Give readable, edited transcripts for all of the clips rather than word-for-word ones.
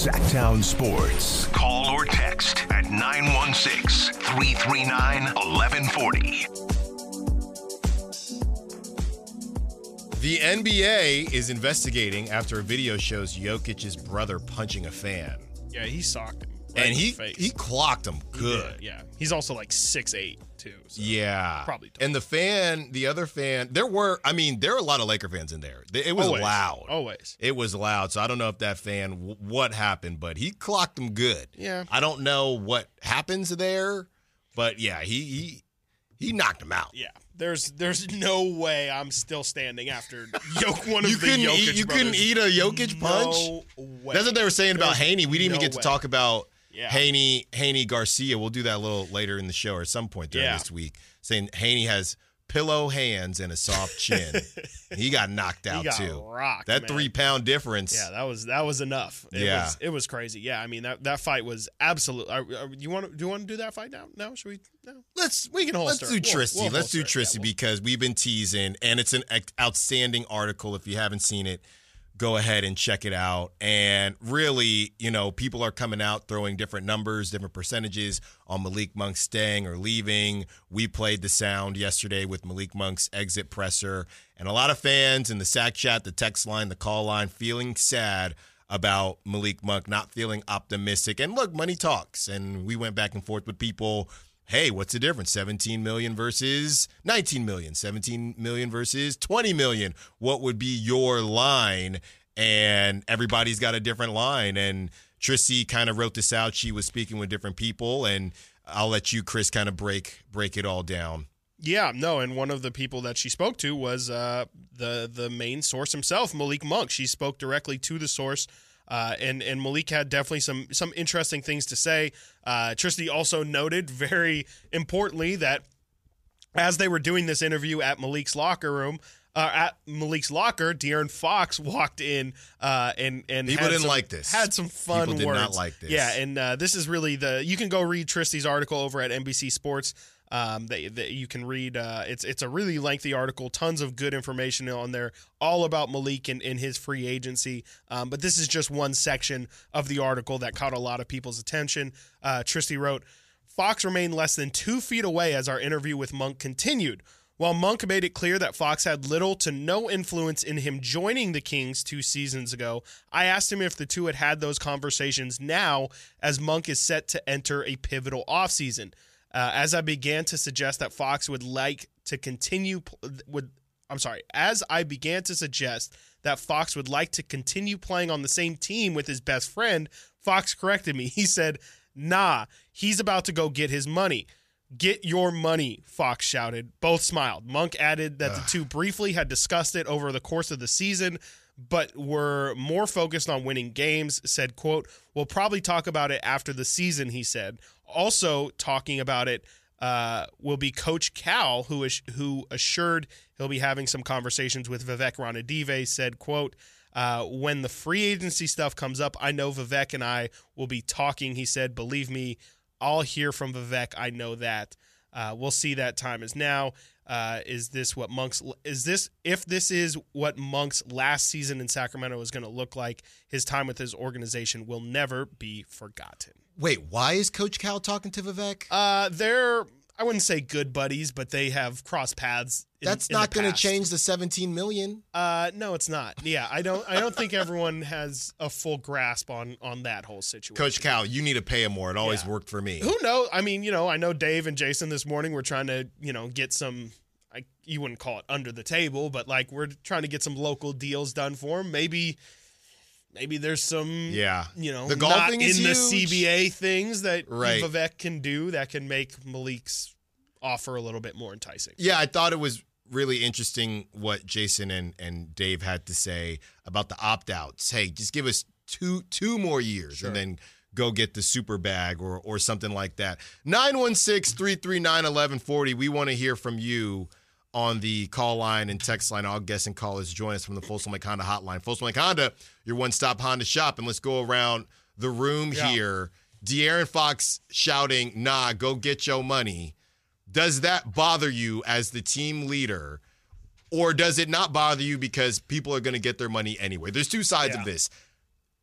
Sacktown Sports. Call or text at 916-339-1140. The NBA is investigating after a video shows Jokic's brother punching a fan. Yeah, he socked him. And he clocked him good. Yeah. He's also like 6'8", too. So yeah. Probably. And the other fan, there were a lot of Laker fans in there. It was loud. Always. It was loud. So I don't know if that fan, what happened, but he clocked him good. Yeah. I don't know what happens there, but yeah, he knocked him out. Yeah. There's no way I'm still standing after one of you the couldn't Jokic eat, You brothers. couldn't eat a Jokic punch? No way. That's what they were saying about Haney. We didn't even get to talk about Haney Garcia. We'll do that a little later in the show or at some point during this week. Saying Haney has pillow hands and a soft chin. He got knocked out too. Rocked, that man. 3-pound difference. Yeah, that was enough. It was crazy. Yeah, I mean that fight was absolute. Do you want to do that fight now? No, should we? No. We can holster. Let's do Tristy. Let's do Tristy Yeah, because we've been teasing, and it's an outstanding article. If you haven't seen it, go ahead and check it out. And really, people are coming out throwing different numbers, different percentages on Malik Monk staying or leaving. We played the sound yesterday with Malik Monk's exit presser. And a lot of fans in the Sack Chat, the text line, the call line, feeling sad about Malik Monk, not feeling optimistic. And look, money talks. And we went back and forth with people. Hey, what's the difference? 17 million versus 19 million, 17 million versus 20 million. What would be your line? And everybody's got a different line. And Tristy kind of wrote this out. She was speaking with different people, and I'll let you, Chris, kind of break it all down. Yeah, no, and one of the people that she spoke to was the main source himself, Malik Monk. She spoke directly to the source. And Malik had definitely some interesting things to say. Tristy also noted very importantly that as they were doing this interview at Malik's locker, De'Aaron Fox walked in and people didn't like this. Had some fun people did words. Not like this. Yeah, and this is really you can go read Tristy's article over at NBC Sports. That you can read. It's a really lengthy article, tons of good information on there, all about Malik and his free agency. But this is just one section of the article that caught a lot of people's attention. Tristy wrote, Fox remained less than 2 feet away as our interview with Monk continued. While Monk made it clear that Fox had little to no influence in him joining the Kings 2 seasons ago, I asked him if the two had those conversations now as Monk is set to enter a pivotal offseason. As I began to suggest that Fox would like to continue playing on the same team with his best friend, Fox corrected me. He said, "Nah, he's about to go get his money." "Get your money," Fox shouted. Both smiled. Monk added that the two briefly had discussed it over the course of the season, but were more focused on winning games. Said, quote, "We'll probably talk about it after the season," he said. Also talking about it will be Coach Cal, who assured he'll be having some conversations with Vivek Ranadive. Said, quote, "When the free agency stuff comes up, I know Vivek and I will be talking," he said. "Believe me, I'll hear from Vivek. I know that. We'll see. That time is now." If this is what Monk's last season in Sacramento is going to look like, his time with his organization will never be forgotten. Wait, why is Coach Cal talking to Vivek? They're, I wouldn't say good buddies, but they have crossed paths. That's not going to change the 17 million. No, it's not. Yeah, I don't think everyone has a full grasp on that whole situation. Coach Cal, you need to pay him more. It always worked for me. Who knows? I mean, I know Dave and Jason this morning were trying to, get some, you wouldn't call it under the table, but we're trying to get some local deals done for him. Maybe there's some, the golfing not is in the huge. CBA things that Right. Vivek can do that can make Malik's offer a little bit more enticing. Yeah, I thought it was really interesting what Jason and Dave had to say about the opt-outs. Hey, just give us two more years and then go get the super bag or something like that. 916-339-1140. We want to hear from you on the call line and text line. All guests and callers join us from the Folsom Lake Honda hotline. Folsom Lake Honda, your one-stop Honda shop. And let's go around the room here. De'Aaron Fox shouting, "Nah, go get your money." Does that bother you as the team leader, or does it not bother you because people are going to get their money anyway? There's two sides of this.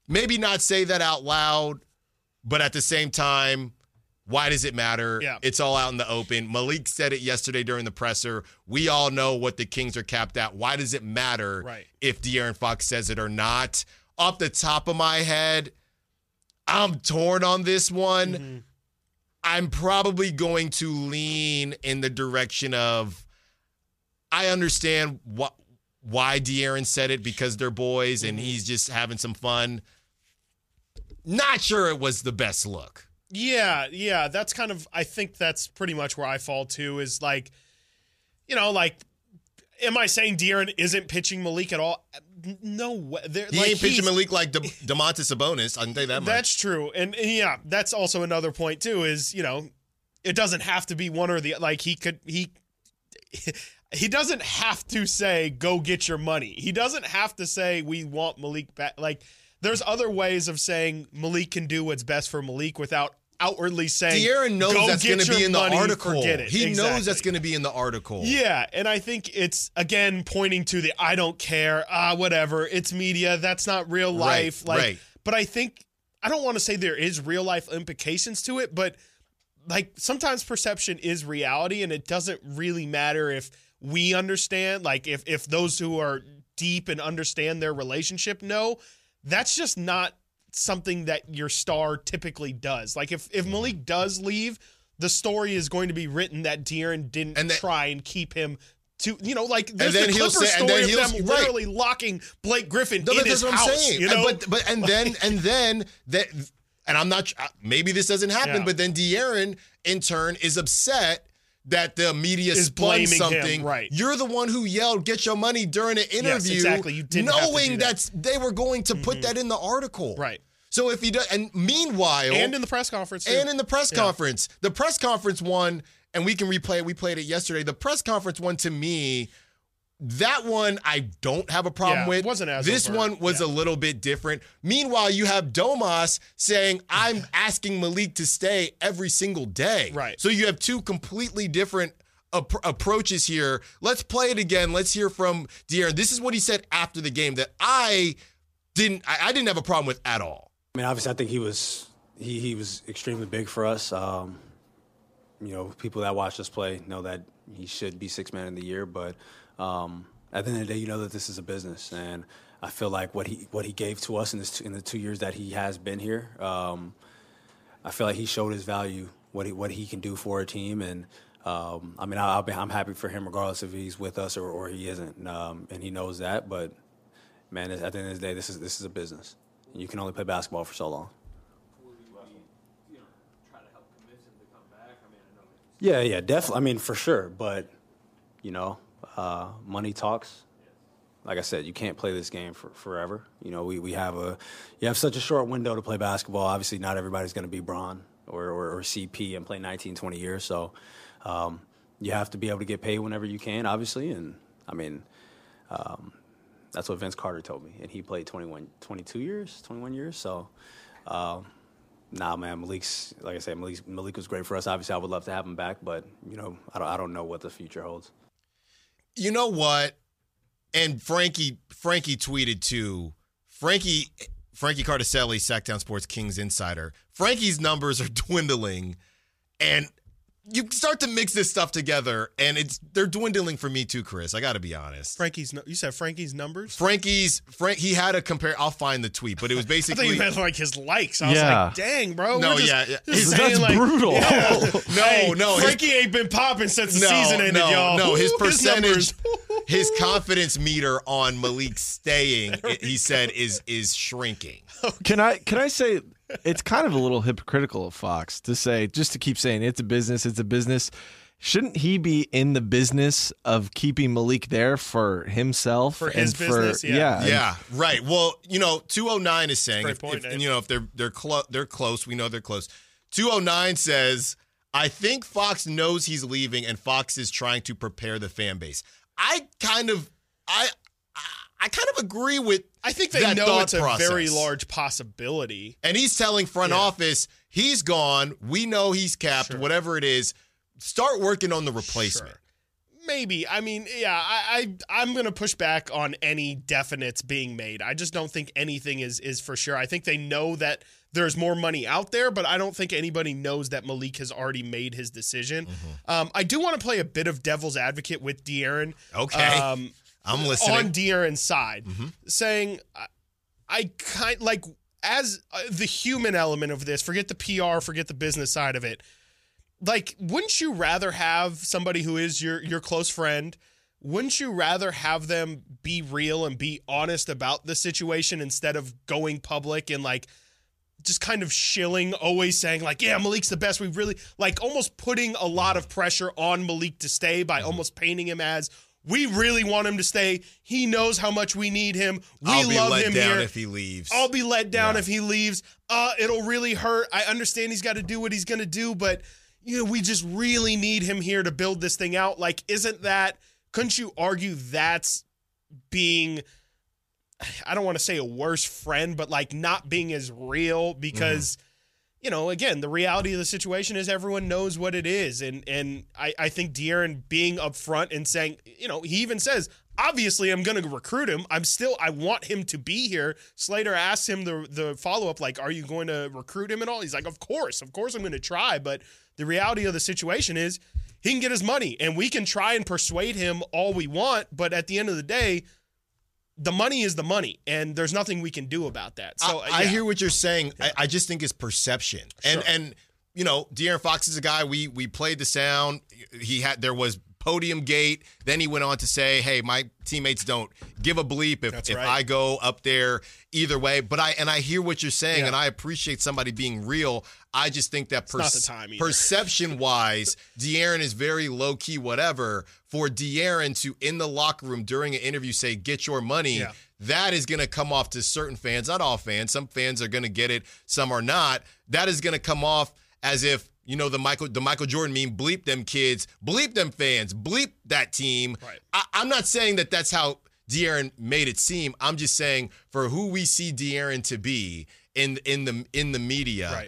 maybe not say that out loud, but at the same time, why does it matter? Yeah. It's all out in the open. Malik said it yesterday during the presser. We all know what the Kings are capped at. Why does it matter if De'Aaron Fox says it or not? Off the top of my head, I'm torn on this one. Mm-hmm. I'm probably going to lean in the direction of I understand why De'Aaron said it because they're boys and he's just having some fun. Not sure it was the best look. Yeah, that's kind of, I think that's pretty much where I fall too, is like, you know, like, am I saying De'Aaron isn't pitching Malik at all? No way. He ain't pitching Malik like DeMontis Sabonis, I can tell you that much. That's true. And yeah, that's also another point too, is, you know, it doesn't have to be one or the, like he doesn't have to say, go get your money. He doesn't have to say, we want Malik back. Like, there's other ways of saying Malik can do what's best for Malik without outwardly saying, De'Aaron knows that's going to be in the article. He knows that's going to be in the article. Yeah, and I think it's, again, pointing to the I don't care, whatever, it's media, that's not real life. Right. But I think, I don't want to say there is real life implications to it, but like sometimes perception is reality, and it doesn't really matter if we understand, like if those who are deep and understand their relationship know, that's just not something that your star typically does. Like if Malik does leave, the story is going to be written that De'Aaron didn't try and keep him to, you know, like there's the Clippers story of them literally locking Blake Griffin in his house. Saying. You know? And then I'm not, maybe this doesn't happen, but then De'Aaron in turn is upset that the media spun something. Him, right. You're the one who yelled, get your money during an interview. Yes, exactly. You didn't knowing that they were going to put that in the article. Right. So if he does, and meanwhile. And in the press conference. And in the press conference. The press conference one, and we can replay it, we played it yesterday. The press conference one, to me, that one I don't have a problem with. It wasn't as this overt. one was a little bit different. Meanwhile, you have Domas saying, I'm asking Malik to stay every single day. Right. So you have two completely different approaches here. Let's play it again. Let's hear from De'Aaron. This is what he said after the game that I didn't have a problem with at all. I mean, obviously, I think he was extremely big for us. You know, people that watch us play know that he should be Sixth Man of the Year, but at the end of the day, you know that this is a business, and I feel like what he gave to us in the 2 years that he has been here, I feel like he showed his value, what he can do for a team, and I mean, I'm happy for him regardless if he's with us or he isn't, and he knows that. But man, at the end of the day, this is a business. You can only play basketball for so long. Yeah, definitely. I mean, for sure. But, you know, money talks. Like I said, you can't play this game for forever. You know, you have such a short window to play basketball. Obviously, not everybody's going to be Bron or CP and play 19, 20 years. So you have to be able to get paid whenever you can, obviously. And, I mean, that's what Vince Carter told me. And he played 21 years. So, nah, man, Malik's, like I said, Malik was great for us. Obviously, I would love to have him back, but, you know, I don't know what the future holds. You know what? And Frankie tweeted too. Frankie Cardicelli, Sacktown Sports Kings insider. Frankie's numbers are dwindling, and you start to mix this stuff together, and they're dwindling for me too, Chris. I got to be honest. You said Frankie's numbers? He had a compare. I'll find the tweet, but it was basically. I thought you meant like his likes. I was like, dang, bro. No, That's like, brutal. Yeah. No. Frankie ain't been popping since the season ended, y'all. No, his percentage, his confidence meter on Malik staying, he said, is shrinking. Can I say it's kind of a little hypocritical of Fox to say, just to keep saying it's a business. Shouldn't he be in the business of keeping Malik there for himself? For his business, yeah. Yeah, right. Well, you know, 209 is saying, if they're close, we know they're close. 209 says, I think Fox knows he's leaving and Fox is trying to prepare the fan base. I kind of agree with I think they that know it's a process. very large possibility. And he's telling front office, he's gone. We know he's capped, whatever it is. Start working on the replacement. Sure. Maybe. I mean, yeah, I'm going to push back on any definites being made. I just don't think anything is for sure. I think they know that there's more money out there, but I don't think anybody knows that Malik has already made his decision. I do want to play a bit of devil's advocate with De'Aaron. Okay. I'm listening. On De'Aaron's side, saying, I kind like, as the human element of this, forget the PR, forget the business side of it. Like, wouldn't you rather have somebody who is your close friend? Wouldn't you rather have them be real and be honest about the situation instead of going public and like just kind of shilling, always saying like, yeah, Malik's the best. We really like almost putting a lot of pressure on Malik to stay by almost painting him as, we really want him to stay. He knows how much we need him. I'll be love let him down here. if he leaves. I'll be let down if he leaves. It'll really hurt. I understand he's got to do what he's going to do, but we just really need him here to build this thing out. Like, couldn't you argue that's being, I don't want to say a worse friend, but like not being as real because, again, the reality of the situation is everyone knows what it is. And I think De'Aaron being upfront and saying, he even says, obviously I'm going to recruit him. I want him to be here. Slater asked him the follow-up, like, are you going to recruit him at all? He's like, of course I'm going to try. But the reality of the situation is he can get his money and we can try and persuade him all we want. But at the end of the day, the money is the money, and there's nothing we can do about that. So I hear what you're saying. Yeah. I just think it's perception. Sure. And De'Aaron Fox is a guy, we played the sound. There was podium gate. Then he went on to say, hey, my teammates don't give a bleep if I go up there either way. But I hear what you're saying, and I appreciate somebody being real. I just think that not the time either. Perception-wise, De'Aaron is very low-key whatever. For De'Aaron to, in the locker room during an interview, say, get your money, that is going to come off to certain fans, not all fans. Some fans are going to get it, some are not. That is going to come off as if, the Michael Jordan meme, bleep them kids, bleep them fans, bleep that team. Right. I'm not saying that that's how De'Aaron made it seem. I'm just saying for who we see De'Aaron to be in the media. Right.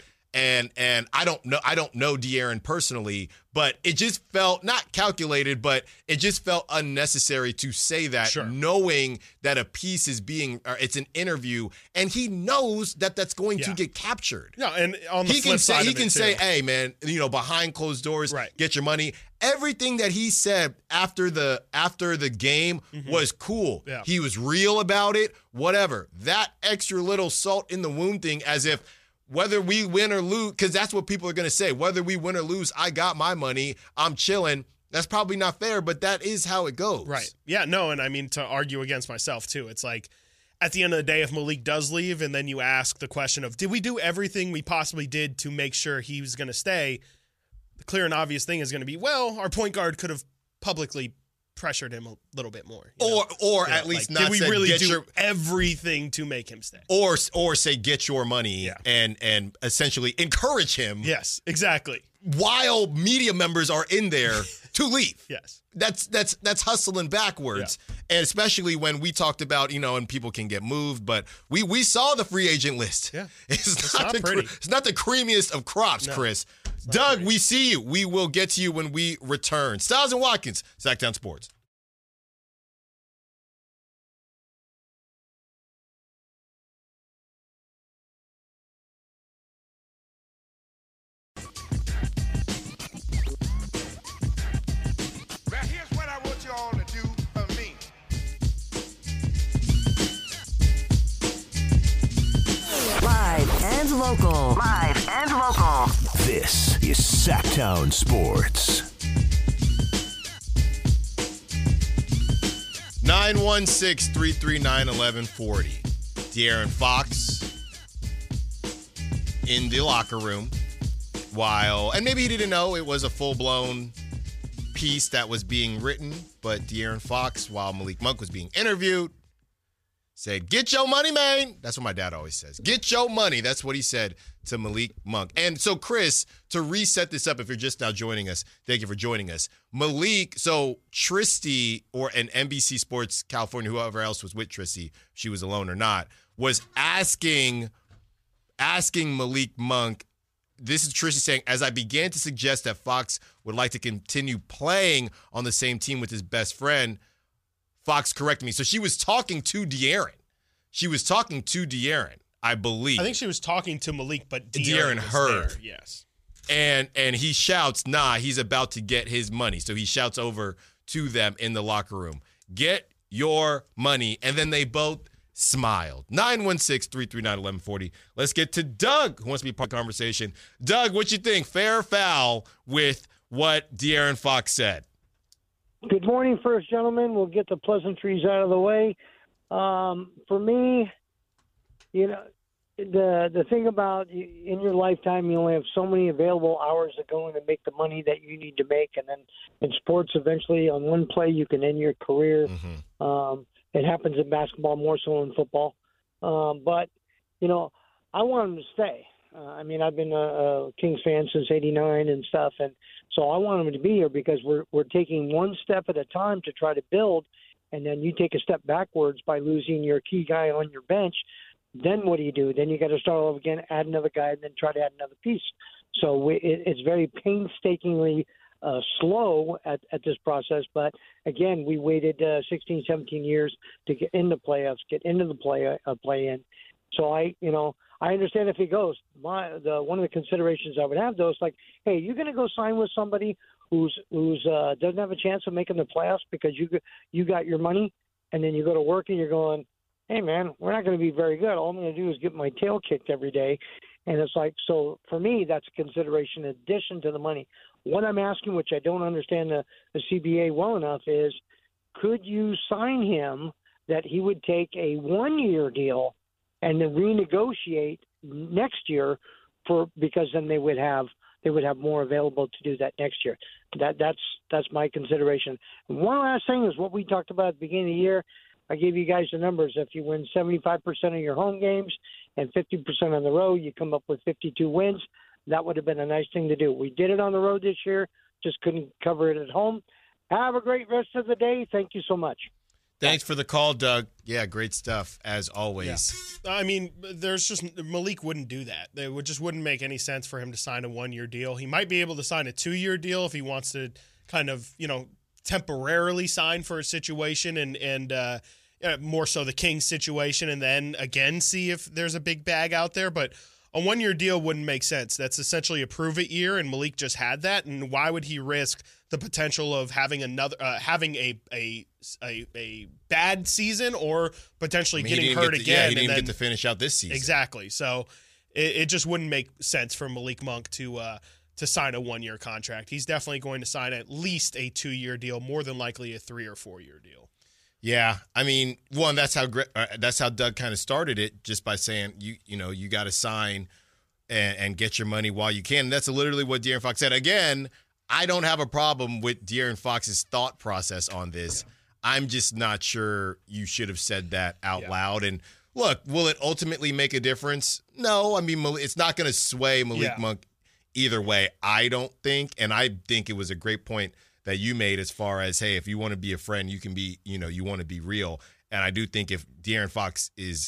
And I don't know De'Aaron personally, but it just felt not calculated, but it just felt unnecessary to say that, knowing that a piece is it's an interview, and he knows that that's going to get captured. No, and on the flip side, he can say, "Hey, man, behind closed doors, get your money." Everything that he said after the game was cool. Yeah. He was real about it. Whatever, that extra little salt in the wound thing, as if. Whether we win or lose, because that's what people are going to say. Whether we win or lose, I got my money. I'm chilling. That's probably not fair, but that is how it goes. Right. Yeah, no, and I mean, to argue against myself, too. It's like, at the end of the day, if Malik does leave, and then you ask the question of, did we do everything we possibly did to make sure he was going to stay? The clear and obvious thing is going to be, well, our point guard could have publicly pressured him a little bit more, or at least not. Did we really do everything to make him stay, or say get your money and essentially encourage him? Yes, exactly. While media members are in there to leave. Yes, that's hustling backwards, and especially when we talked about and people can get moved, but we saw the free agent list. Yeah, it's not pretty. It's not the creamiest of crops, Chris. Doug, we see you. We will get to you when we return. Styles and Watkins, Sacktown Sports. Now here's what I want you all to do for me. Live and local. This is Sacktown Sports. 916-339-1140. De'Aaron Fox in the locker room and maybe he didn't know it was a full-blown piece that was being written, but De'Aaron Fox, while Malik Monk was being interviewed, said, get your money, man. That's what my dad always says. Get your money. That's what he said to Malik Monk. And so, Chris, to reset this up, if you're just now joining us, thank you for joining us. Malik, so Tristy, or an NBC Sports California, whoever else was with Tristy, she was alone or not, was asking Malik Monk this is Tracy saying, as I began to suggest that Fox would like to continue playing on the same team with his best friend, Fox corrected me. So she was talking to De'Aaron. I believe. I think she was talking to Malik, but De'Aaron was heard. there, yes. And he shouts, nah, he's about to get his money. So he shouts over to them in the locker room, get your money. And then they both smiled. 916-339-1140. Let's get to Doug, who wants to be part of the conversation. Doug, what you think? Fair or foul with what De'Aaron Fox said? Good morning, first gentlemen. We'll get the pleasantries out of the way. For me, the thing about in your lifetime, you only have so many available hours to go in and make the money that you need to make. And then in sports, eventually on one play, you can end your career. Mm-hmm. It happens in basketball more so than football. But I want him to stay. I've been a Kings fan since '89 and stuff. And so I want him to be here because we're taking one step at a time to try to build. And then you take a step backwards by losing your key guy on your bench. Then what do? Then you got to start all over again, add another guy, and then try to add another piece. So it's very painstakingly slow at this process. But, again, we waited 16, 17 years to get into playoffs, get into the play-in. So, I understand if he goes. One of the considerations I would have, though, is like, hey, you're going to go sign with somebody who's doesn't have a chance of making the playoffs because you got your money, and then you go to work and you're going, hey, man, we're not going to be very good. All I'm going to do is get my tail kicked every day. And it's like, so for me, that's a consideration in addition to the money. What I'm asking, which I don't understand the CBA well enough, is could you sign him that he would take a 1-year deal and then renegotiate next year because then they would have more available to do that next year. That's my consideration. And one last thing is what we talked about at the beginning of the year. I gave you guys the numbers. If you win 75% of your home games and 50% on the road, you come up with 52 wins. That would have been a nice thing to do. We did it on the road this year, just couldn't cover it at home. Have a great rest of the day. Thank you so much. Thanks for the call, Doug. Yeah, great stuff, as always. Yeah. Malik wouldn't do that. It wouldn't make any sense for him to sign a 1-year deal. He might be able to sign a 2-year deal if he wants to kind of, temporarily sign for a situation and more so the Kings situation and then again see if there's a big bag out there. But a 1-year deal wouldn't make sense. That's essentially a prove-it year, and Malik just had that. And why would he risk the potential of having having a bad season or potentially getting hurt again? He didn't get to finish out this season. Exactly. So it just wouldn't make sense for Malik Monk to sign a 1-year contract. He's definitely going to sign at least a 2-year deal, more than likely a 3 or 4-year deal. Yeah, that's how Doug kind of started it, just by saying you got to sign and get your money while you can. And that's literally what De'Aaron Fox said. Again, I don't have a problem with De'Aaron Fox's thought process on this. Yeah. I'm just not sure you should have said that out loud. And look, will it ultimately make a difference? No, it's not going to sway Malik Monk either way, I don't think. And I think it was a great point that you made as far as, hey, if you want to be a friend, you can be, you want to be real. And I do think if De'Aaron Fox is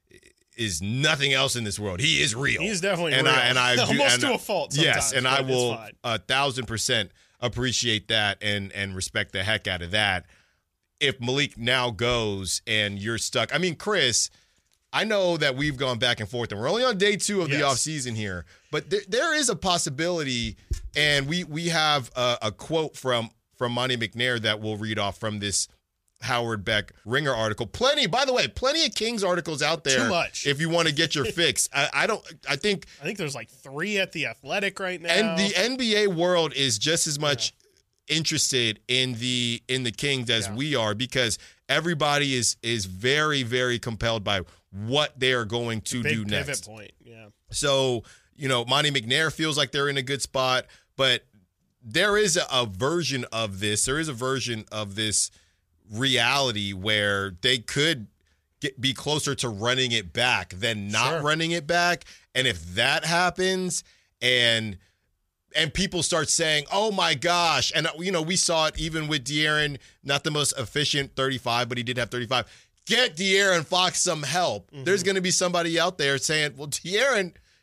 nothing else in this world, he is real. He's definitely real. I almost to a fault sometimes. Yes, and I will 1,000% appreciate that and respect the heck out of that. If Malik now goes and you're stuck. Chris, I know that we've gone back and forth, and we're only on day 2 of the offseason here, but there is a possibility, and we have a quote from Monty McNair that we'll read off from this Howard Beck Ringer article. Plenty of Kings articles out there. Too much. If you want to get your fix. I think there's like 3 at The Athletic right now. And the NBA world is just as much interested in the Kings as we are, because everybody is very, very compelled by what they are going to do next. Pivot point. Yeah. So, Monty McNair feels like they're in a good spot, but there is a version of this. There is a version of this reality where they could be closer to running it back than not running it back. And if that happens and people start saying, oh my gosh, and we saw it even with De'Aaron, not the most efficient 35, but he did have 35. Get De'Aaron Fox some help. Mm-hmm. There's going to be somebody out there saying, well, De'Aaron,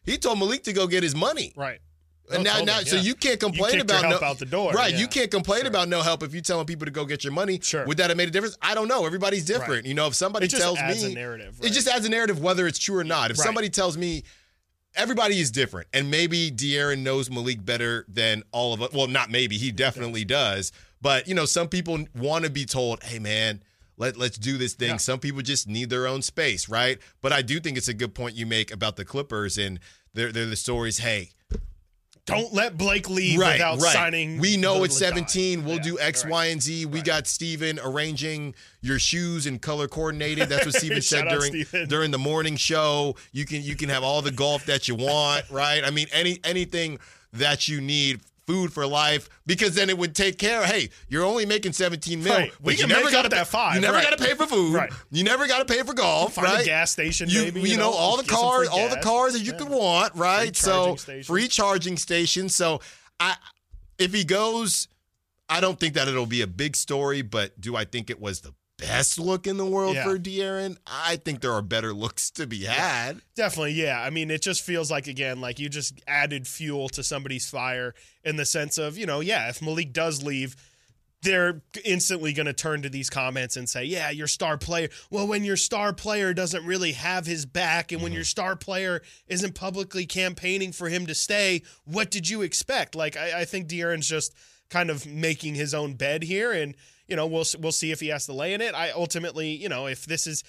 He told Malik to go get his money. Right. And so you can't complain kicked about your help out the door. Right. Yeah. You can't complain about no help if you're telling people to go get your money. Sure. Would that have made a difference? I don't know. Everybody's different. Right. If somebody It just tells adds me a narrative. it just adds a narrative whether it's true or not. If Right. somebody tells me everybody is different, and maybe De'Aaron knows Malik better than all of us. Well, not maybe. He definitely does. But, some people want to be told, hey, man, let's do this thing. Yeah. Some people just need their own space, right? But I do think it's a good point you make about the Clippers and they're the stories, hey, don't let Blake leave without signing. We know the it's 17. We'll do X, right. Y, and Z. We got Steven arranging your shoes and color coordinated. That's what Steven said Shout out Steven. during the morning show. You can have all the golf that you want, right? I mean, anything that you need. Food for life, because then it would take care. Hey, you're only making 17 mil. Right. We but can you never make got up that $5. You never Right. got to pay for food. Right. You never got to pay for golf. Find right? a gas station, You maybe. all the get some cars, free all the gas. cars that you could want, right? So free charging stations. So if he goes, I don't think that it'll be a big story, but do I think it was the best look in the world for De'Aaron? I think there are better looks to be had. Definitely, yeah. I mean, it just feels like, again, like you just added fuel to somebody's fire in the sense of, if Malik does leave, they're instantly going to turn to these comments and say, yeah, your star player. Well, when your star player doesn't really have his back and when your star player isn't publicly campaigning for him to stay, what did you expect? Like, I think De'Aaron's just kind of making his own bed here, and we'll see if he has to lay in it. I ultimately, if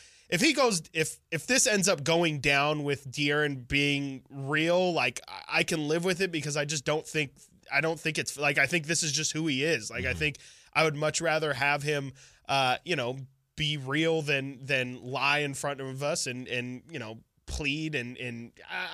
this ends up going down with De'Aaron being real, like I can live with it because I don't think it's like, I think this is just who he is. Like I think I would much rather have him be real than lie in front of us and plead and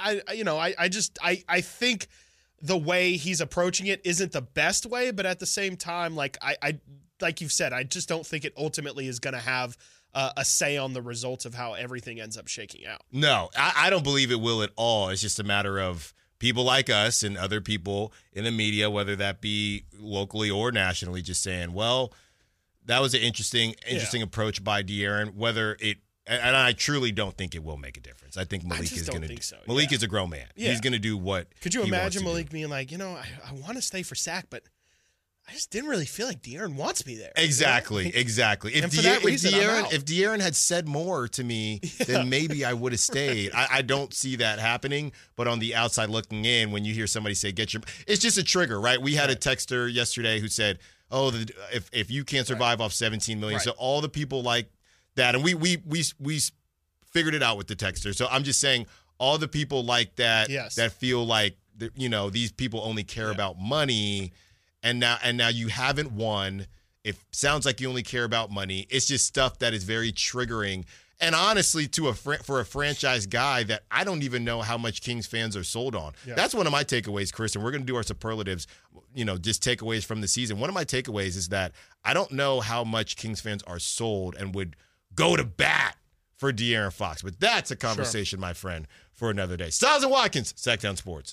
I think the way he's approaching it isn't the best way, but at the same time, like like you've said, I just don't think it ultimately is going to have a say on the results of how everything ends up shaking out. No, I don't believe it will at all. It's just a matter of people like us and other people in the media, whether that be locally or nationally, just saying, well, that was an interesting approach by De'Aaron. Whether it, and I truly don't think it will make a difference. I think Malik is going to do. Malik is a grown man. Yeah. He's going to do what. Could you imagine Malik being like, I want to stay for Sac, but I just didn't really feel like De'Aaron wants me there. Exactly. If De'Aaron had said more to me, then maybe I would have stayed. I don't see that happening, but on the outside looking in, when you hear somebody say, it's just a trigger, right? We had a texter yesterday who said, if you can't survive off 17 million. Right. So all the people like that, and we figured it out with the texter. So I'm just saying all the people like that, that feel like, these people only care about money. And now you haven't won. It sounds like you only care about money. It's just stuff that is very triggering. And honestly, for a franchise guy that I don't even know how much Kings fans are sold on. Yeah. That's one of my takeaways, Chris, and we're going to do our superlatives, just takeaways from the season. One of my takeaways is that I don't know how much Kings fans are sold and would go to bat for De'Aaron Fox. But that's a conversation, my friend, for another day. Styles and Watkins, Sacktown Sports.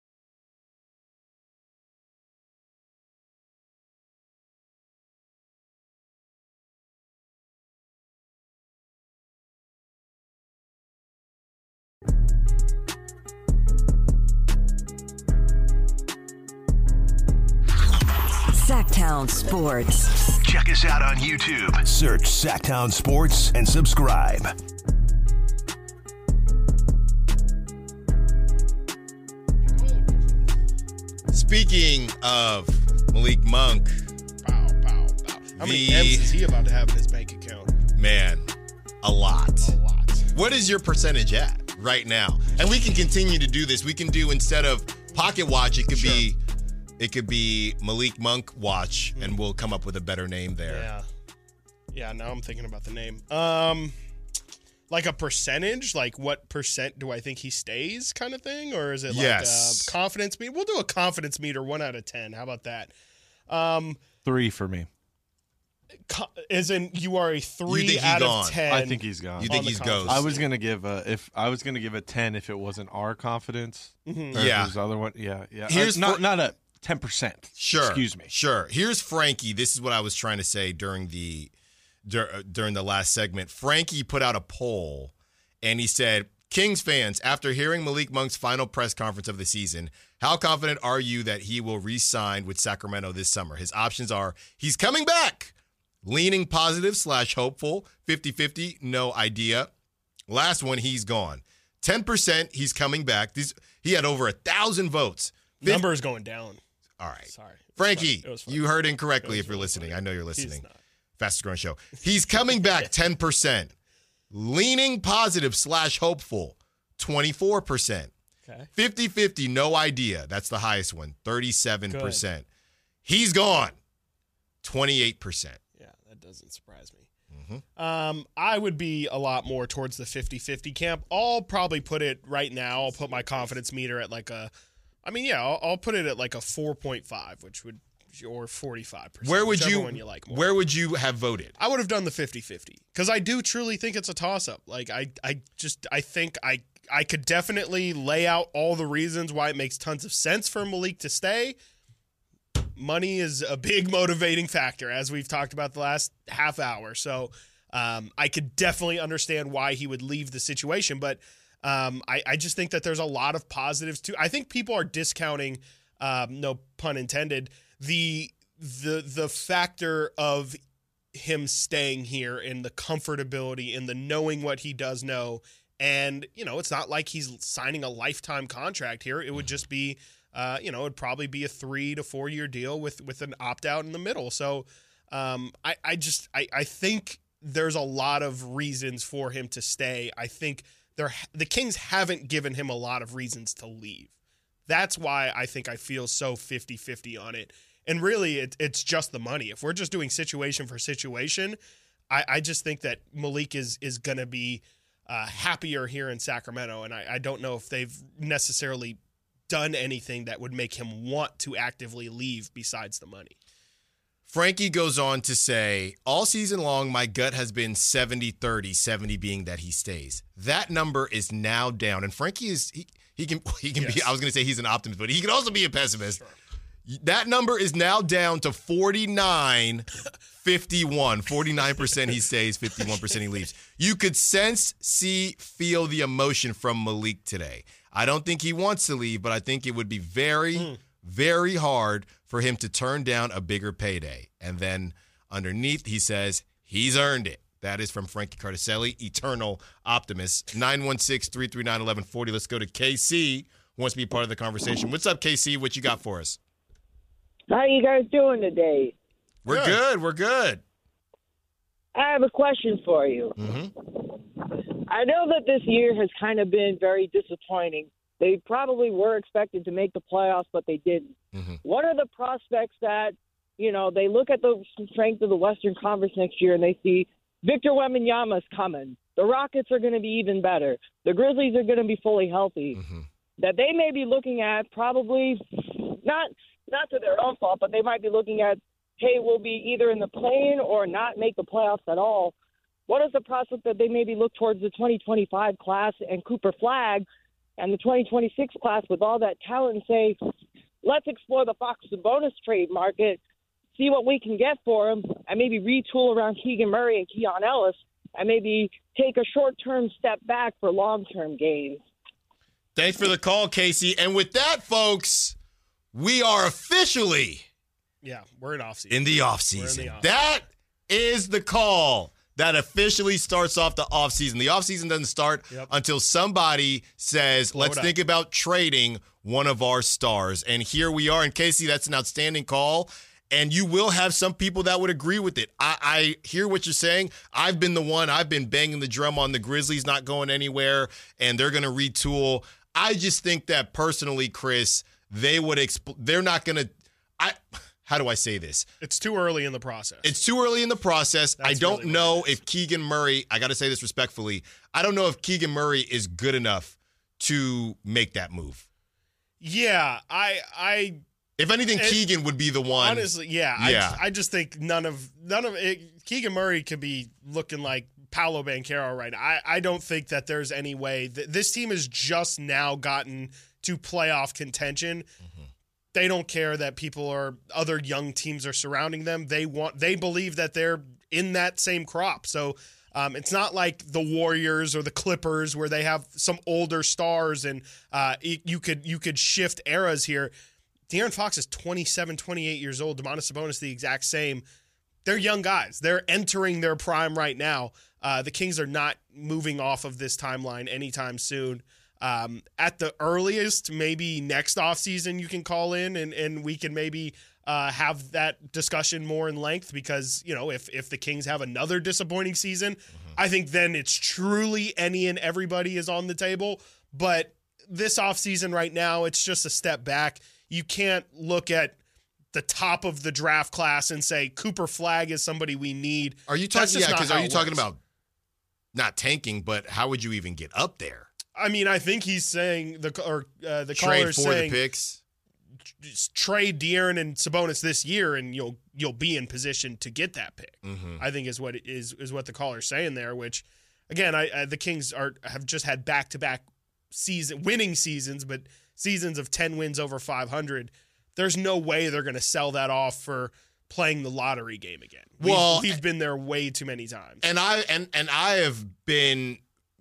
Sacktown Sports. Check us out on YouTube. Search Sacktown Sports and subscribe. Speaking of Malik Monk, How many M's is he about to have in his bank account? Man, a lot. What is your percentage at right now? And we can continue to do this. We can do, instead of Pocket Watch, it could be Malik Monk Watch, and we'll come up with a better name there. Yeah, now I'm thinking about the name. Like a percentage? Like what percent do I think he stays kind of thing? Or is it like a confidence meter? We'll do a confidence meter 1 out of 10. How about that? 3 for me. As in, you are a 3 out of 10. I think he's gone. You think he's ghost? I was gonna give a 10 if it wasn't our confidence. Mm-hmm. Yeah, the other one. Yeah. Here's not a 10%. Sure. Excuse me. Sure. Here's Frankie. This is what I was trying to say during the last segment. Frankie put out a poll, and he said Kings fans, after hearing Malik Monk's final press conference of the season, how confident are you that he will re-sign with Sacramento this summer? His options are, he's coming back, leaning positive / hopeful, 50-50, no idea. Last one, he's gone. 10%, he's coming back. He had over 1,000 votes. Number is going down. All right. Sorry. Frankie, It was funny. you heard incorrectly if you're really listening. funny. I know you're listening. He's not. Fastest growing show. He's coming back 10%. Leaning positive / hopeful, 24%. Okay. 50-50, no idea. That's the highest one, 37%. He's gone, 28%. Yeah, that doesn't surprise me. I would be a lot more towards the 50-50 camp. I'll probably put it right now. I'll put my confidence meter at like I'll put it at like a 4.5, which would, or 45%. Where would whichever one you like more. Where would you have voted? I would have done the 50-50 because I do truly think it's a toss-up. Like I think I could definitely lay out all the reasons why it makes tons of sense for Malik to stay. Money is a big motivating factor, as we've talked about the last half hour. So I could definitely understand why he would leave the situation, but I just think that there's a lot of positives too. I think people are discounting, no pun intended, the factor of him staying here and the comfortability and the knowing what he does know. And, it's not like he's signing a lifetime contract here. It would just be, it'd probably be a 3 to 4 year deal with an opt out in the middle. So I think there's a lot of reasons for him to stay. I think the Kings haven't given him a lot of reasons to leave. That's why I think I feel so 50-50 on it. And really, it's just the money. If we're just doing situation for situation, I just think that Malik is going to be happier here in Sacramento. And I don't know if they've necessarily done anything that would make him want to actively leave besides the money. Frankie goes on to say, all season long, my gut has been 70-30, 70 being that he stays. That number is now down. And Frankie he can Yes. be, I was going to say he's an optimist, but he can also be a pessimist. Sure. That number is now down to 49-51. 49% he stays, 51% he leaves. You could sense, see, feel the emotion from Malik today. I don't think he wants to leave, but I think it would be very, very hard for him to turn down a bigger payday. And then underneath, he says, he's earned it. That is from Frankie Cardicelli, eternal optimist. 916-339-1140. Let's go to KC, who wants to be part of the conversation. What's up, KC? What you got for us? How you guys doing today? We're good. We're good. I have a question for you. I know that this year has kind of been very disappointing. They probably were expected to make the playoffs, but they didn't. What are the prospects that, they look at the strength of the Western Conference next year and they see Victor Wembanyama's coming. The Rockets are going to be even better. The Grizzlies are going to be fully healthy. That they may be looking at probably not to their own fault, but they might be looking at, hey, we'll be either in the play-in or not make the playoffs at all. What is the prospect that they maybe look towards the 2025 class and Cooper Flagg and the 2026 class with all that talent and say, let's explore the Fox Sabonis trade market, see what we can get for him, and maybe retool around Keegan Murray and Keon Ellis, and maybe take a short-term step back for long-term gains. Thanks for the call, Casey. And with that, folks, we are officially we're in offseason. In the offseason. That is the call that officially starts off the offseason. The offseason doesn't start until somebody says, let's think about trading one of our stars. And here we are. And Casey, that's an outstanding call. And you will have some people that would agree with it. I hear what you're saying. I've been banging the drum on the Grizzlies not going anywhere, and they're going to retool. I just think that personally, Chris, they're not going to how do I say this? It's too early in the process. I don't know if Keegan Murray, I got to say this respectfully, I don't know if Keegan Murray is good enough to make that move. Yeah, if anything, Keegan would be the one. Honestly, yeah. I just think none of it. Keegan Murray could be looking like Paolo Banchero right now. I don't think that there's any way that this team has just now gotten to playoff contention. They don't care that other young teams are surrounding them. They believe that they're in that same crop. So It's not like the Warriors or the Clippers where they have some older stars and you could shift eras here. De'Aaron Fox is 27, 28 years old. Domantas Sabonis the exact same. They're young guys. They're entering their prime right now. The Kings are not moving off of this timeline anytime soon. At the earliest, maybe next offseason you can call in and we can maybe have that discussion more in length because, if the Kings have another disappointing season, I think then it's truly any and everybody is on the table. But this offseason right now, it's just a step back. You can't look at the top of the draft class and say Cooper Flagg is somebody we need. Are you talking? Yeah, because are you talking about not tanking, but how would you even get up there? I mean, I think he's saying the caller trade is for saying the picks. Trade De'Aaron and Sabonis this year, and you'll be in position to get that pick. I think is what it is what the caller's saying there. Which, again, the Kings have just had back-to-back winning seasons, but seasons of 10 wins over 500. There's no way they're going to sell that off for playing the lottery game again. We've been there way too many times. And I have been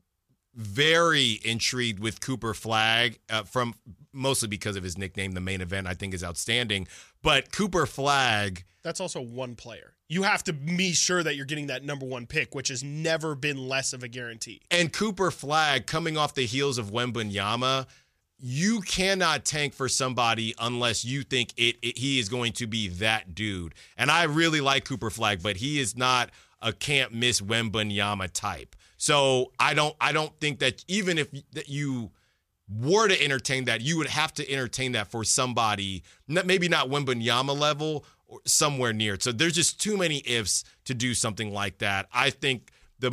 very intrigued with Cooper Flagg from mostly because of his nickname. The Main Event I think is outstanding, but Cooper Flagg, that's also one player. You have to be sure that you're getting that number one pick, which has never been less of a guarantee. And Cooper Flagg coming off the heels of Wembanyama, you cannot tank for somebody unless you think he is going to be that dude. And I really like Cooper Flagg, but he is not a can't miss Wembanyama type. So I don't think that even if that you were to entertain that, you would have to entertain that for somebody, maybe not Wembanyama level or somewhere near. So there's just too many ifs to do something like that. I think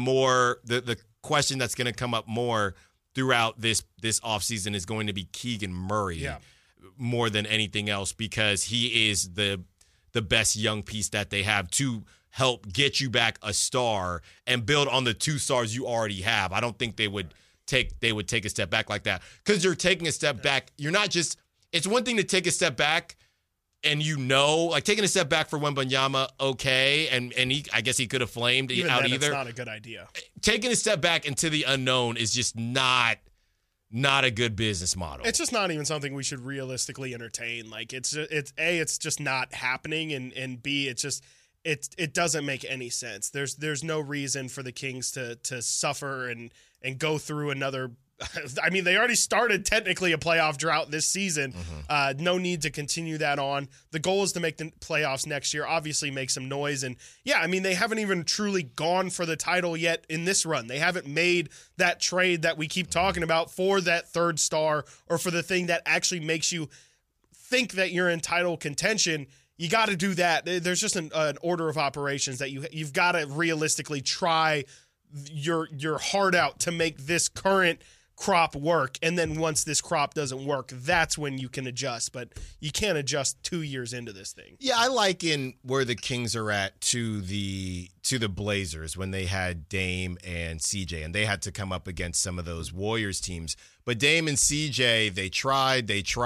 the question that's going to come up more throughout this offseason is going to be Keegan Murray more than anything else, because he is the best young piece that they have to help get you back a star and build on the 2 stars you already have. I don't think they would take a step back like that, because you're taking a step back. You're not just – it's one thing to take a step back and like taking a step back for Wembanyama, okay, and I guess he could have flamed Even out then, either. It's not a good idea. Taking a step back into the unknown is just not a good business model. It's just not even something we should realistically entertain. Like it's just not happening, and B, it doesn't make any sense. There's no reason for the Kings to suffer and go through another. I mean, they already started technically a playoff drought this season. No need to continue that on. The goal is to make the playoffs next year, obviously make some noise. And, yeah, I mean, they haven't even truly gone for the title yet in this run. They haven't made that trade that we keep talking about for that third star or for the thing that actually makes you think that you're in title contention. You got to do that. There's just an order of operations that you've got to realistically try your heart out to make this current crop work, and then once this crop doesn't work, that's when you can adjust. But you can't adjust 2 years into this thing. Yeah, I liken where the Kings are at to the Blazers when they had Dame and CJ, and they had to come up against some of those Warriors teams. But Dame and CJ, they tried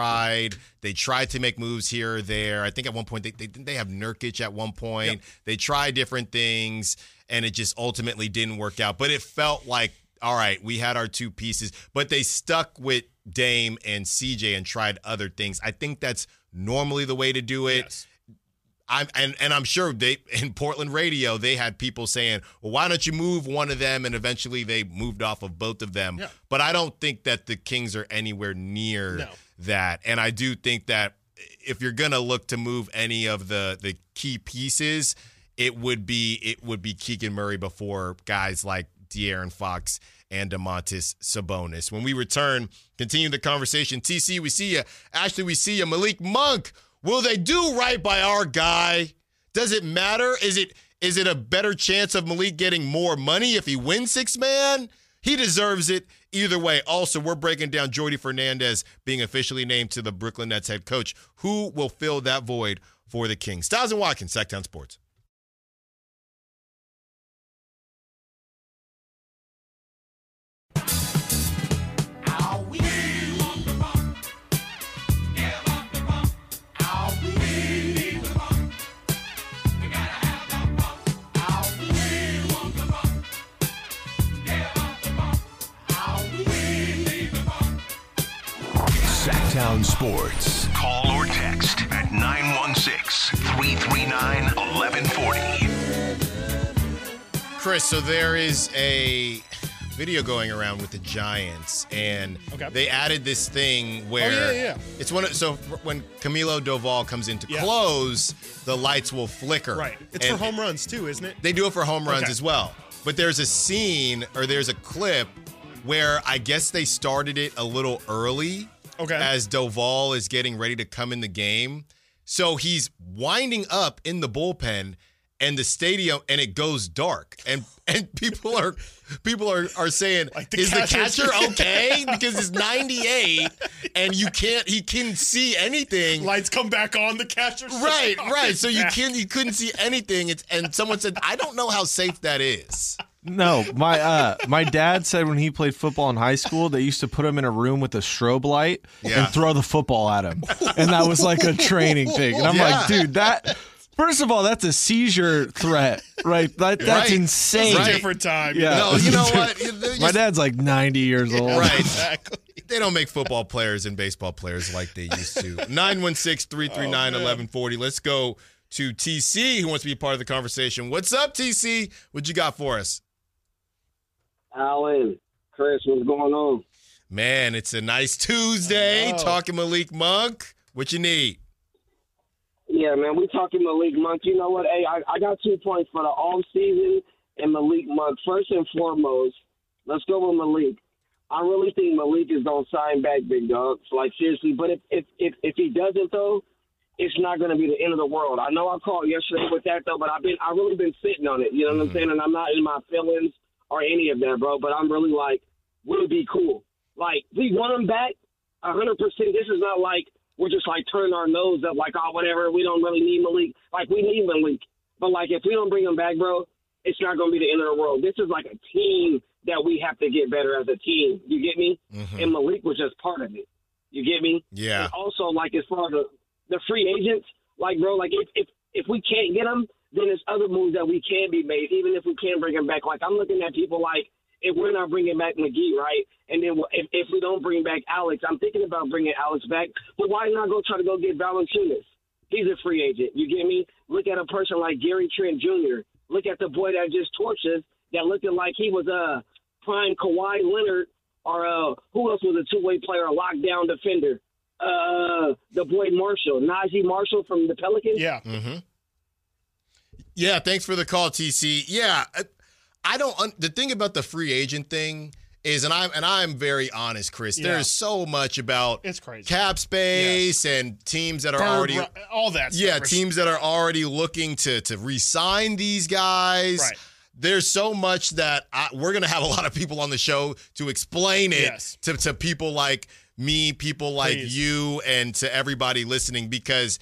to make moves here or there. I think at one point they have Nurkic at one point. Yep. They tried different things, and it just ultimately didn't work out. But it felt like, all right, we had our 2 pieces, but they stuck with Dame and CJ and tried other things. I think that's normally the way to do it. Yes. I'm sure in Portland radio, they had people saying, well, why don't you move one of them? And eventually they moved off of both of them. Yeah. But I don't think that the Kings are anywhere near that. And I do think that if you're going to look to move any of the key pieces, it would be Keegan Murray before guys like De'Aaron Fox and Domantas Sabonis. When we return, continue the conversation. TC, we see you. Ashley, we see you. Malik Monk, will they do right by our guy? Does it matter? Is it a better chance of Malik getting more money if he wins 6-man? He deserves it either way. Also, we're breaking down Jordi Fernandez being officially named to the Brooklyn Nets head coach. Who will fill that void for the Kings? Styles and Watkins, Sacktown Sports. Sacktown Sports. Call or text at 916-339-1140. Chris, so there is a video going around with the Giants, and they added this thing where it's when Camilo Doval comes in to close, the lights will flicker. Right. It's for home runs too, isn't it? They do it for home runs as well. But there's a scene, or there's a clip where I guess they started it a little early as Doval is getting ready to come in the game. So he's winding up in the bullpen and the stadium, and it goes dark. And people are saying, like, is the catcher okay? Because it's 98 and he can see anything. Lights come back on, the catcher's right. So you couldn't see anything. And someone said, I don't know how safe that is. No, my dad said when he played football in high school, they used to put him in a room with a strobe light and throw the football at him. And that was like a training thing. And I'm like, dude, first of all, that's a seizure threat, right? That's insane. It's a different time. Yeah. No, you know what? My dad's like 90 years old. Right. Exactly. They don't make football players and baseball players like they used to. 916-339-1140. Let's go to TC, who wants to be part of the conversation. What's up, TC? What you got for us? Alan, Chris, what's going on? Man, it's a nice Tuesday. Talking Malik Monk. What you need? Yeah, man, we talking Malik Monk. You know what? Hey, I got 2 points for the off-season and Malik Monk. First and foremost, let's go with Malik. I really think Malik is going to sign back, big dog. Like, seriously. But if he doesn't, though, it's not going to be the end of the world. I know I called yesterday with that, though, but I've really been sitting on it. You know what I'm saying? And I'm not in my feelings or any of that, bro. But I'm really like, would it be cool? Like, we want him back 100%. This is not like we're just, like, turning our nose up, like, oh, whatever, we don't really need Malik. Like, we need Malik. But, like, if we don't bring him back, bro, it's not going to be the end of the world. This is, like, a team that we have to get better as a team. You get me? Mm-hmm. And Malik was just part of it. You get me? Yeah. And also, like, as far as the free agents, like, bro, like, if we can't get them, then there's other moves that we can be made, even if we can't bring him back. Like, I'm looking at people like, if we're not bringing back McGee, right, and then if we don't bring back Alex, I'm thinking about bringing Alex back, but why not go try to go get Valanciunas? He's a free agent. You get me? Look at a person like Gary Trent Jr. Look at the boy that just torched us, that looked like he was a prime Kawhi Leonard, or who else was a two-way player, a lockdown defender? The boy Marshall, Najee Marshall from the Pelicans. Yeah. Mm-hmm. Yeah, thanks for the call, TC. Yeah, I don't. The thing about the free agent thing is, and I'm very honest, Chris. Yeah. There's so much about it's crazy cap space and teams that are already all that. Yeah, stuff. teams that are already looking to re-sign these guys. Right. There's so much that we're going to have a lot of people on the show to explain it to people like me, people like you, and to everybody listening. Because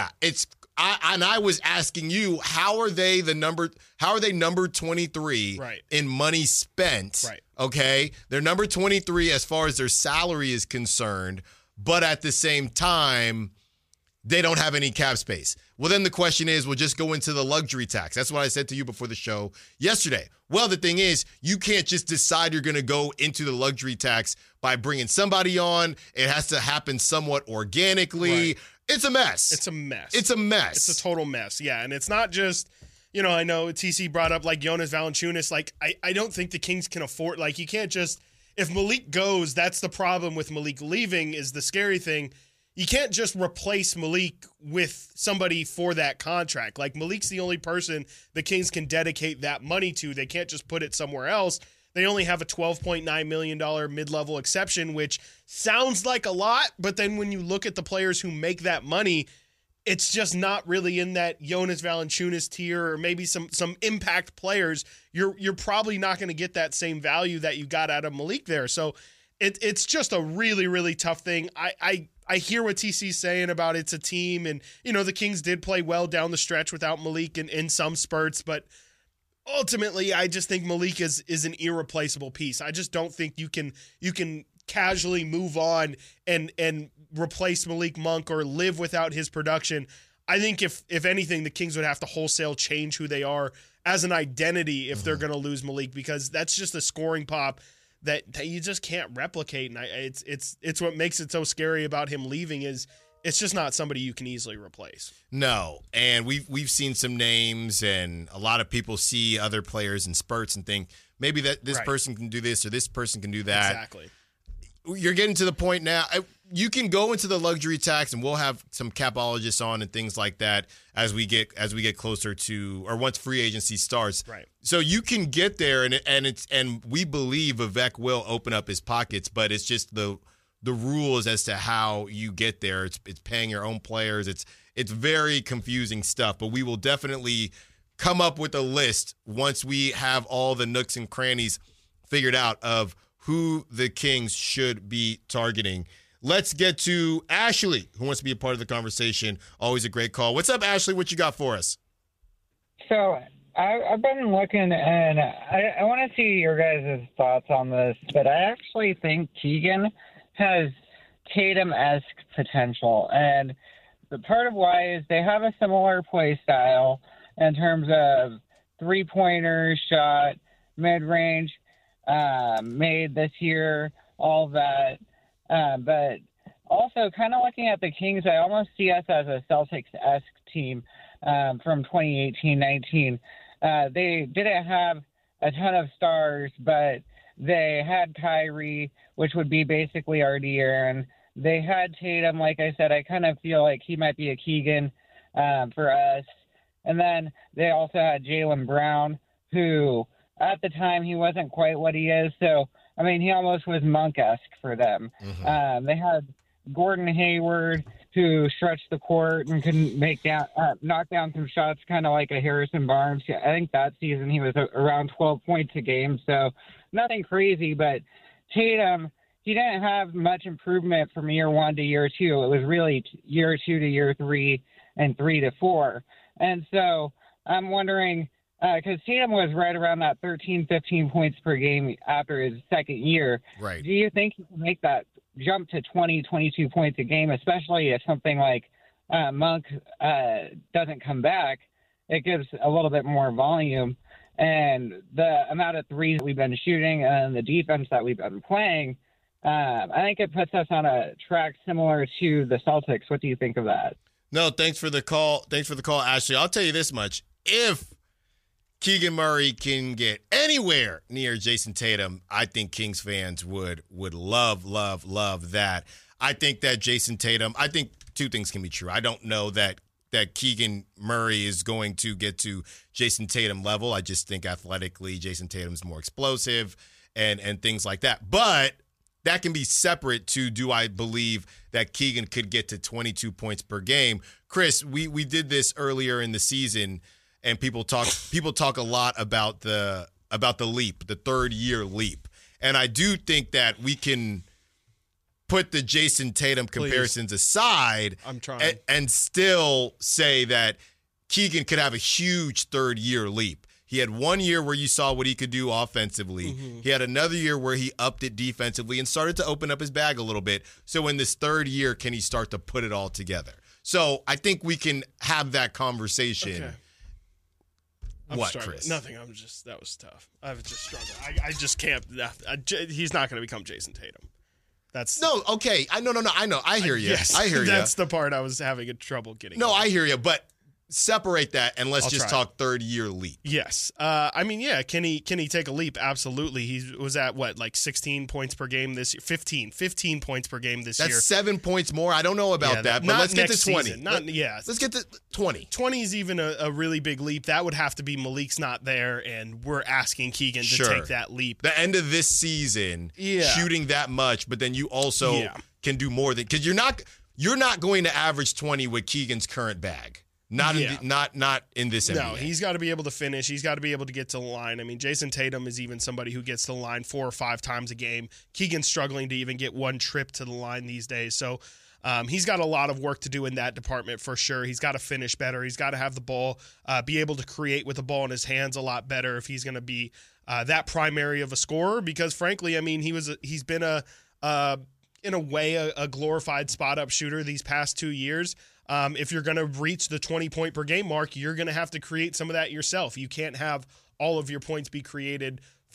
I was asking you, how are they number 23 in money spent? Right. Okay, they're number 23 as far as their salary is concerned, but at the same time, they don't have any cap space. Well, then the question is, we'll just go into the luxury tax. That's what I said to you before the show yesterday. Well, the thing is, you can't just decide you're going to go into the luxury tax by bringing somebody on. It has to happen somewhat organically. Right. It's a mess. It's a mess. It's a mess. It's a total mess. Yeah, and it's not just, I know TC brought up like Jonas Valanciunas. Like, I don't think the Kings can afford, like, you can't just, if Malik goes, that's the problem with Malik leaving is the scary thing. You can't just replace Malik with somebody for that contract. Like, Malik's the only person the Kings can dedicate that money to. They can't just put it somewhere else. They only have a $12.9 million mid-level exception, which sounds like a lot, but then when you look at the players who make that money, it's just not really in that Jonas Valanciunas tier, or maybe some impact players. You're probably not going to get that same value that you got out of Malik there. So it's just a really, really tough thing. I hear what TC's saying about it's a team, and the Kings did play well down the stretch without Malik in some spurts, but ultimately I just think Malik is an irreplaceable piece. I just don't think you can casually move on and replace Malik Monk or live without his production. I think if anything, the Kings would have to wholesale change who they are as an identity if they're going to lose Malik, because that's just a scoring pop that you just can't replicate. And it's what makes it so scary about him leaving is it's just not somebody you can easily replace. No, and we've seen some names, and a lot of people see other players in spurts and think maybe that this person can do this or this person can do that. Exactly. You're getting to the point now. You can go into the luxury tax, and we'll have some capologists on and things like that as we get closer to, or once free agency starts. Right. So you can get there, and we believe Vivek will open up his pockets, but it's just the rules as to how you get there. It's paying your own players. It's very confusing stuff, but we will definitely come up with a list once we have all the nooks and crannies figured out of who the Kings should be targeting. Let's get to Ashley, who wants to be a part of the conversation. Always a great call. What's up, Ashley? What you got for us? So I've been looking, and I want to see your guys' thoughts on this, but I actually think Keegan has Tatum-esque potential. And the part of why is they have a similar play style in terms of three-pointers, shot, mid-range, made this year, all that. But also kind of looking at the Kings, I almost see us as a Celtics-esque team from 2018-19. They didn't have a ton of stars, but they had Kyrie, which would be basically our De'Aaron. They had Tatum. Like I said, I kind of feel like he might be a Keegan for us. And then they also had Jaylen Brown, who at the time he wasn't quite what he is. So, I mean, he almost was Monk-esque for them. Mm-hmm. They had Gordon Hayward, who stretched the court and couldn't knock down some shots, kind of like a Harrison Barnes. I think that season he was around 12 points a game, so nothing crazy. But Tatum, he didn't have much improvement from year 1 to year 2. It was really year 2 to year 3 and 3 to 4. And so I'm wondering, because Tatum was right around that 13, 15 points per game after his second year. Right. Do you think he can make that jump to 20, 22 points a game, especially if something like Monk doesn't come back? It gives a little bit more volume. And the amount of threes we've been shooting and the defense that we've been playing, I think it puts us on a track similar to the Celtics. What do you think of that? No, thanks for the call. Thanks for the call, Ashley. I'll tell you this much. If Keegan Murray can get anywhere near Jason Tatum, I think Kings fans would love that. I think that Jason Tatum, I think two things can be true. I don't know that Keegan Murray is going to get to Jason Tatum level. I just think athletically Jason Tatum's more explosive and things like that. But that can be separate to, do I believe that Keegan could get to 22 points per game? Chris, we did this earlier in the season, and people talk a lot about the leap, the third-year leap. And I do think that we can put the Jason Tatum comparisons aside. I'm trying. And still say that Keegan could have a huge third-year leap. He had 1 year where you saw what he could do offensively. Mm-hmm. He had another year where he upped it defensively and started to open up his bag a little bit. So in this third year, can he start to put it all together? So I think we can have that conversation. Okay. What, struggling. Chris? Nothing. That was tough. I was just struggling. I just can't. He's not going to become Jason Tatum. That's no. Okay. I know. I hear you. Yes, I hear you. That's the part I was having trouble getting. No, over. I hear you. But separate that and let's I'll just try. talk third-year leap. Yes. I mean, yeah. Can he take a leap? Absolutely. He was at what, like 16 points per game this year? 15 points per game this year. That's 7 points more. I don't know about that, but let's get to 20. Let's get to 20. 20 is even a really big leap. That would have to be Malik's not there, and we're asking Keegan to take that leap. The end of this season, shooting that much, but then you also can do more than, because you're not going to average 20 with Keegan's current bag. Not in this NBA. No, he's got to be able to finish. He's got to be able to get to the line. I mean, Jason Tatum is even somebody who gets to the line 4 or 5 times a game. Keegan's struggling to even get one trip to the line these days. So he's got a lot of work to do in that department for sure. He's got to finish better. He's got to have the ball, be able to create with the ball in his hands a lot better if he's going to be that primary of a scorer. Because frankly, I mean, he's been in a way a glorified spot-up shooter these past 2 years. If you're going to reach the 20-point per game mark, you're going to have to create some of that yourself. You can't have all of your points be created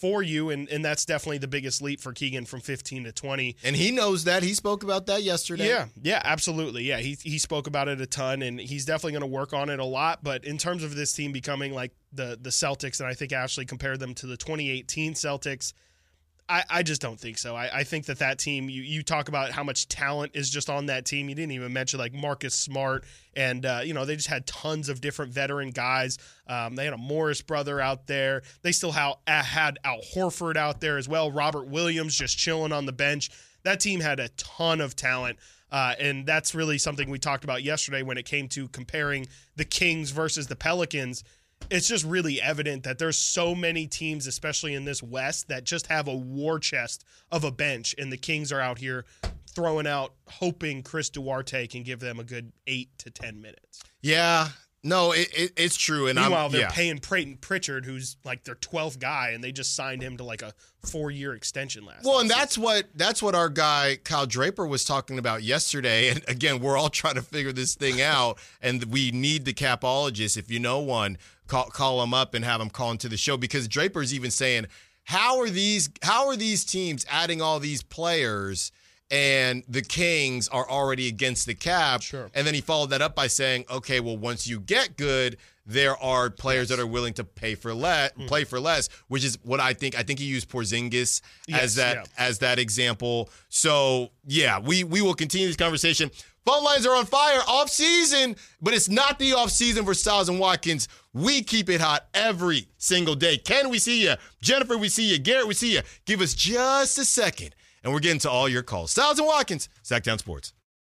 for you, and that's definitely the biggest leap for Keegan from 15 to 20. And he knows that. He spoke about that yesterday. Yeah, absolutely. Yeah, he spoke about it a ton, and he's definitely going to work on it a lot. But in terms of this team becoming like the Celtics, and I think Ashley compared them to the 2018 Celtics, I just don't think so. I think that team, you talk about how much talent is just on that team. You didn't even mention like Marcus Smart, and they just had tons of different veteran guys. They had a Morris brother out there. They still had Al Horford out there as well. Robert Williams just chilling on the bench. That team had a ton of talent. And that's really something we talked about yesterday when it came to comparing the Kings versus the Pelicans. It's just really evident that there's so many teams, especially in this West, that just have a war chest of a bench, and the Kings are out here throwing out, hoping Chris Duarte can give them a good 8 to 10 minutes. Yeah. No, it's true. And meanwhile, they're paying Peyton Pritchard, who's like their 12th guy, and they just signed him to like a 4-year extension last. Well, and that's what our guy Kyle Draper was talking about yesterday. And again, we're all trying to figure this thing out, and we need the capologist. If you know one, call him up and have him call into the show, because Draper's even saying, how are these teams adding all these players? And the Kings are already against the cap. Sure. And then he followed that up by saying, okay, well, once you get good, there are players that are willing to play for less, which is what I think. I think he used Porzingis as that example. So, yeah, we will continue this conversation. Phone lines are on fire off season, but it's not the off season for Styles and Watkins. We keep it hot every single day. Ken, we see you. Jennifer, we see you. Garrett, we see you. Give us just a second, and we're getting to all your calls. Styles and Watkins, Sacktown Sports.